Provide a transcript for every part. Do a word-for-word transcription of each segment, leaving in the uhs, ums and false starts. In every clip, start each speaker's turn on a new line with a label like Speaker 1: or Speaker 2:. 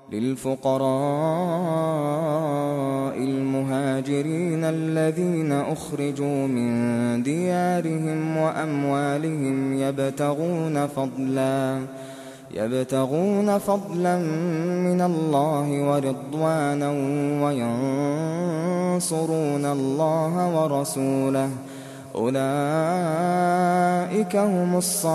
Speaker 1: للفقراء المهاجرين الذين أخرجوا من ديارهم وأموالهم يبتغون فضلا يبتغون فضلا من الله ورضوانا وينصرون الله ورسوله أولئك هم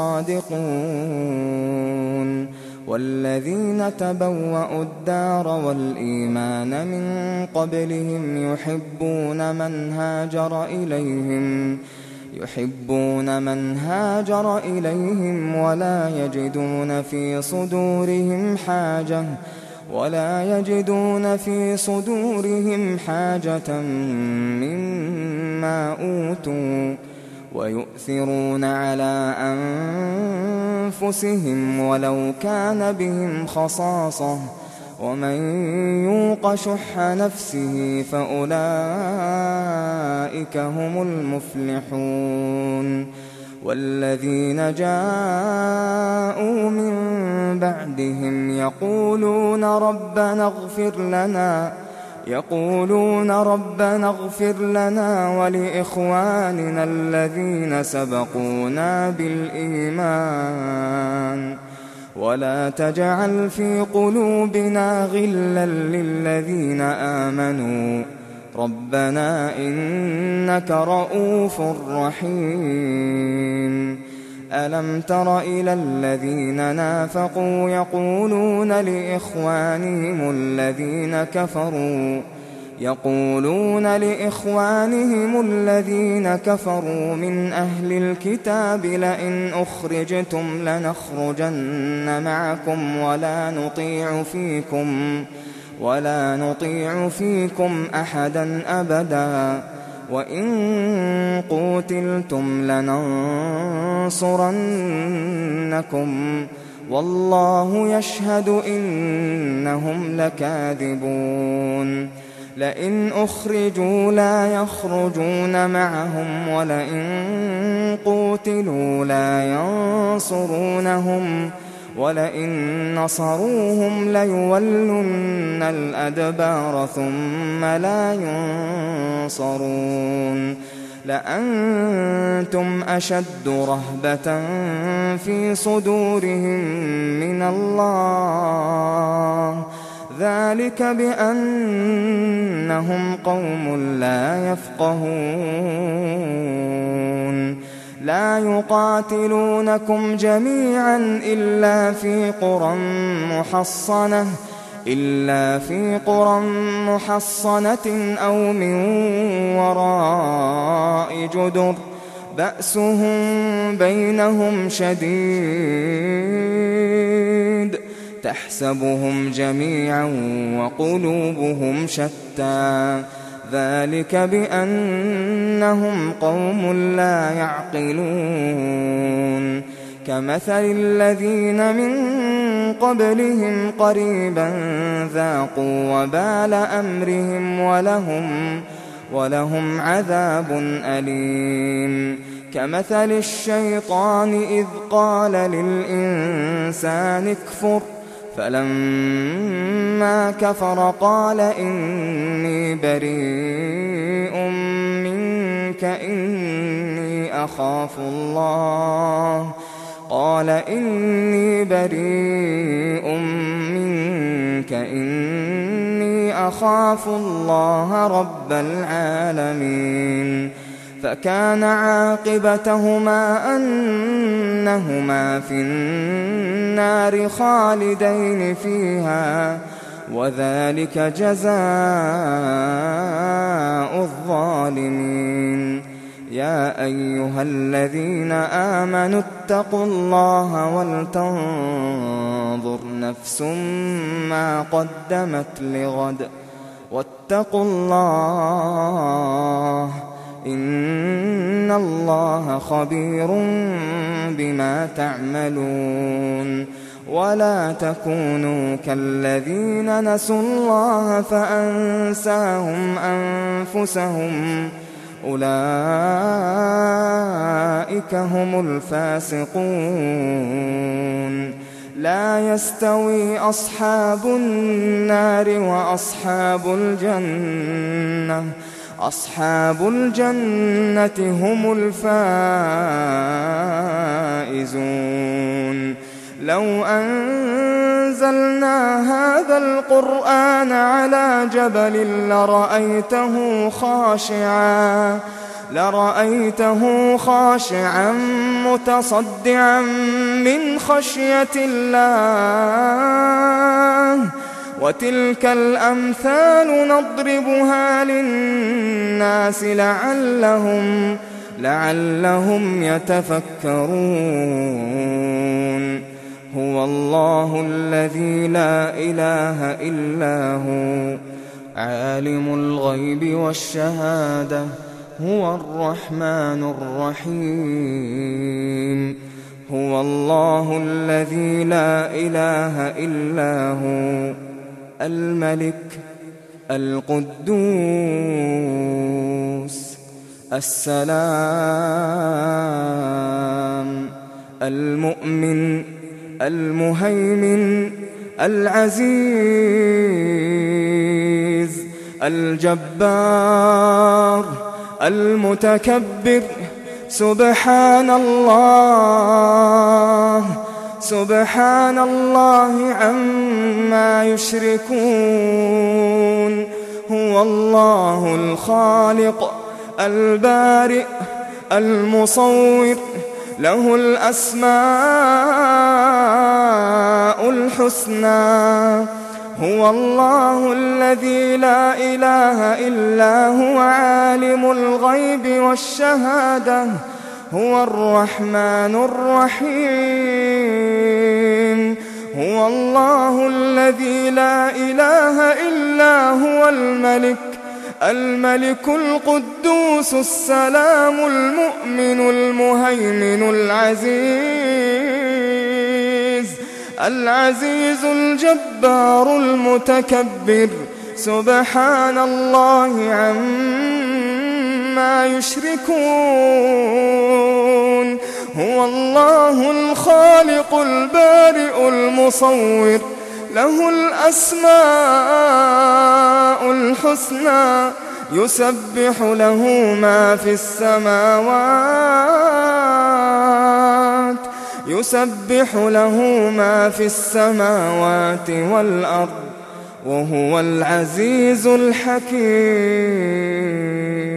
Speaker 1: الصادقون. والذين تبوأوا الدار والإيمان من قبلهم يحبون من هاجر إليهم يحبون من هاجر إليهم ولا يجدون في صدورهم حاجة ولا يجدون في صدورهم حاجة مما أوتوا ويؤثرون على أنفسهم ولو كان بهم خصاصة ومن يوق شح نفسه فأولئك هم المفلحون. والذين جاءوا من بعدهم يقولون ربنا اغفر لنا يقولون ربنا اغفر لنا ولإخواننا الذين سبقونا بالإيمان ولا تجعل في قلوبنا غلا للذين آمنوا ربنا إنك رؤوف رحيم. ألم تر إلى الذين نافقوا يقولون لإخوانهم الذين كفروا يقولون لإخوانهم الذين كفروا من أهل الكتاب لئن أخرجتم لنخرجن معكم ولا نطيع فيكم ولا نطيع فيكم أحدا أبدا وإن قوتلتم لننصرنكم والله يشهد إنهم لكاذبون. لئن أخرجوا لا يخرجون معهم ولئن قوتلوا لا ينصرونهم ولئن نصروهم ليولن الأدبار ثم لا ينصرون. لأنتم أشد رهبة في صدورهم من الله ذلك بأنهم قوم لا يفقهون. لا يقاتلونكم جميعا إلا في قرى محصنة إلا في قرى محصنة أو من وراء جدر بأسهم بينهم شديد تحسبهم جميعا وقلوبهم شتى ذلك بأنهم قوم لا يعقلون. كمثل الذين من قبلهم قريبا ذاقوا وبال أمرهم ولهم, ولهم عذاب أليم. كمثل الشيطان إذ قال للإنسان اكفر فلما كفر قال إني بريء منك إني أخاف الله قال إني بريء منك إني أخاف الله رب العالمين. فكان عاقبتهما أنهما في النار خالدين فيها وذلك جزاء الظالمين. يا أيها الذين آمنوا اتقوا الله ولتنظر نفس ما قدمت لغد واتقوا الله إن الله خبير بما تعملون. ولا تكونوا كالذين نسوا الله فأنساهم أنفسهم أولئك هم الفاسقون. لا يستوي أصحاب النار وأصحاب الجنة أصحاب الجنة هم الفائزون. لو أنزلنا هذا القرآن على جبل لرأيته خاشعا لرأيته خاشعا متصدعا من خشية الله. وتلك الأمثال نضربها للناس لعلهم لعلهم يتفكرون. هو الله الذي لا إله إلا هو عالم الغيب والشهادة هو الرحمن الرحيم. هو الله الذي لا إله إلا هو الملك القدوس السلام المؤمن المهيمن العزيز الجبار المتكبر. سبحان الله سبحان الله عما يشركون. هو الله الخالق البارئ المصور له الأسماء الحسنى. هو الله الذي لا إله إلا هو عالم الغيب والشهادة هو الرحمن الرحيم. هو الله الذي لا إله إلا هو الملك الملك القدوس السلام المؤمن المهيمن العزيز العزيز الجبار المتكبر. سبحان الله عما يشركون. هو الله الخالق البارئ المصور له الأسماء الحسنى. يسبح له ما في السماوات يسبح له ما في السماوات والأرض وهو العزيز الحكيم.